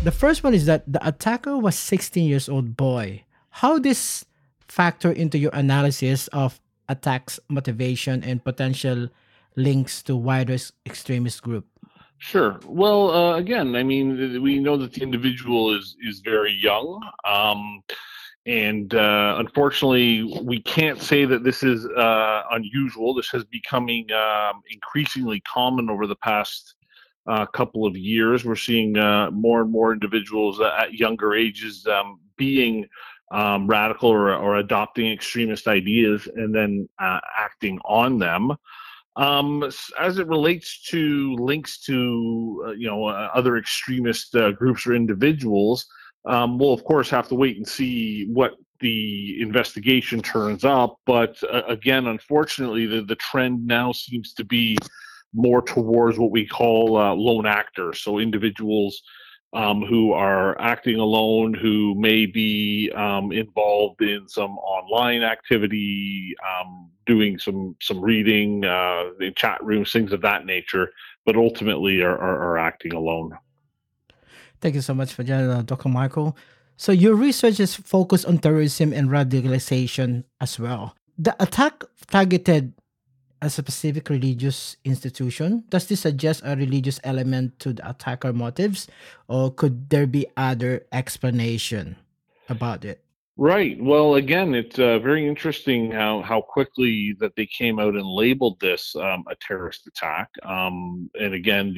The first one is that the attacker was 16 years old boy. How this factor into your analysis of attacks motivation and potential links to wider extremist group? Sure. Well, again, I mean, we know that the individual is very young, and unfortunately, we can't say that this is unusual. This is becoming increasingly common over the past couple of years. We're seeing more and more individuals at younger ages being radical or adopting extremist ideas and then acting on them. As it relates to links to other extremist groups or individuals, we'll of course have to wait and see what the investigation turns up. But again, unfortunately, the trend now seems to be more towards what we call lone actors, so individuals who are acting alone, who may be involved in some online activity, doing some reading in chat rooms, things of that nature, but ultimately are acting alone. Thank you so much for that, Dr. Michael. So your research is focused on terrorism and radicalization as well. The attack targeted a specific religious institution. Does this suggest a religious element to the attacker motives, or could there be other explanation about it? Right. Well, again, it's very interesting how quickly that they came out and labeled this a terrorist attack. And again,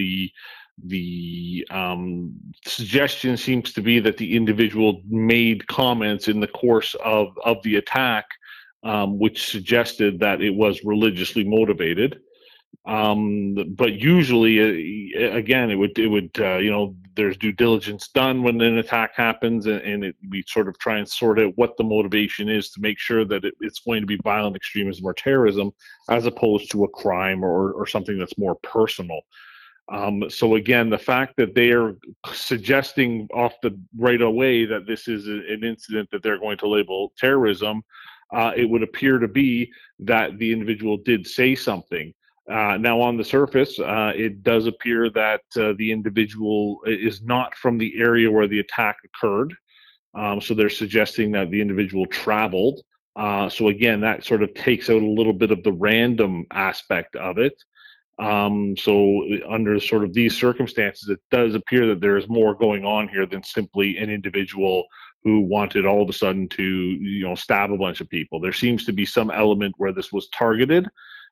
the suggestion seems to be that the individual made comments in the course of the attack, which suggested that it was religiously motivated. But usually, again, it would there's due diligence done when an attack happens, and we sort of try and sort out what the motivation is to make sure that it's going to be violent extremism or terrorism, as opposed to a crime or something that's more personal. So again, the fact that they are suggesting off the right away that this is an incident that they're going to label terrorism, it would appear to be that the individual did say something. Now, on the surface, it does appear that the individual is not from the area where the attack occurred. So they're suggesting that the individual traveled. So again, that sort of takes out a little bit of the random aspect of it. So under sort of these circumstances, it does appear that there is more going on here than simply an individual who wanted all of a sudden to stab a bunch of people. There seems to be some element where this was targeted.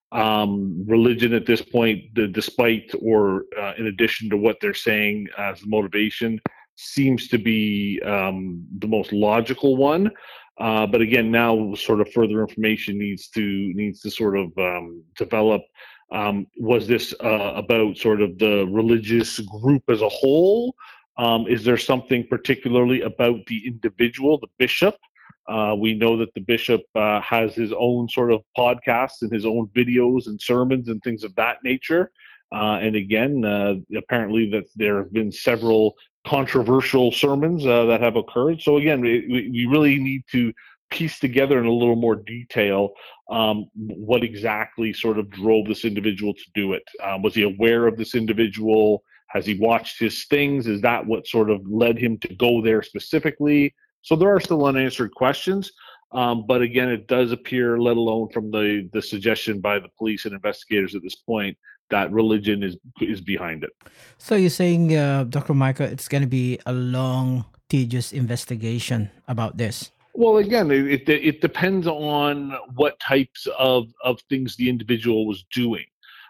Religion at this point, despite or in addition to what they're saying as motivation, seems to be the most logical one. But again, now sort of further information needs to sort of develop. Was this about sort of the religious group as a whole? Is there something particularly about the individual, the bishop? We know that the bishop has his own sort of podcasts and his own videos and sermons and things of that nature. And again, apparently that there have been several controversial sermons that have occurred. So again, we really need to piece together in a little more detail what exactly sort of drove this individual to do it. Was he aware of this individual? Has he watched his things? Is that what sort of led him to go there specifically? So there are still unanswered questions, but again, it does appear, let alone from the suggestion by the police and investigators at this point, that religion is behind it. So you're saying, Dr. Michael, it's going to be a long, tedious investigation about this. Well, again, it depends on what types of things the individual was doing.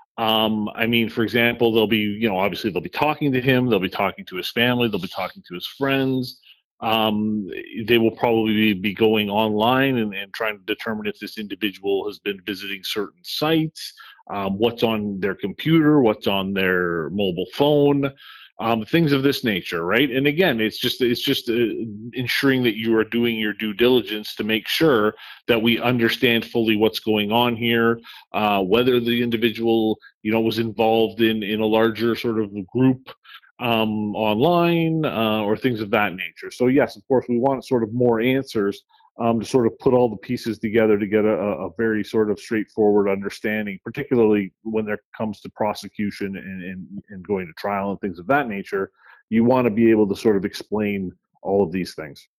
I mean, for example, they'll be, obviously they'll be talking to him, they'll be talking to his family, they'll be talking to his friends. Um, they will probably be going online and trying to determine if this individual has been visiting certain sites, what's on their computer, what's on their mobile phone, things of this nature, right? And again, it's just ensuring that you are doing your due diligence to make sure that we understand fully what's going on here, whether the individual was involved in a larger sort of group online or things of that nature. So yes, of course, we want sort of more answers to sort of put all the pieces together to get a very sort of straightforward understanding, particularly when there comes to prosecution and going to trial and things of that nature. You want to be able to sort of explain all of these things.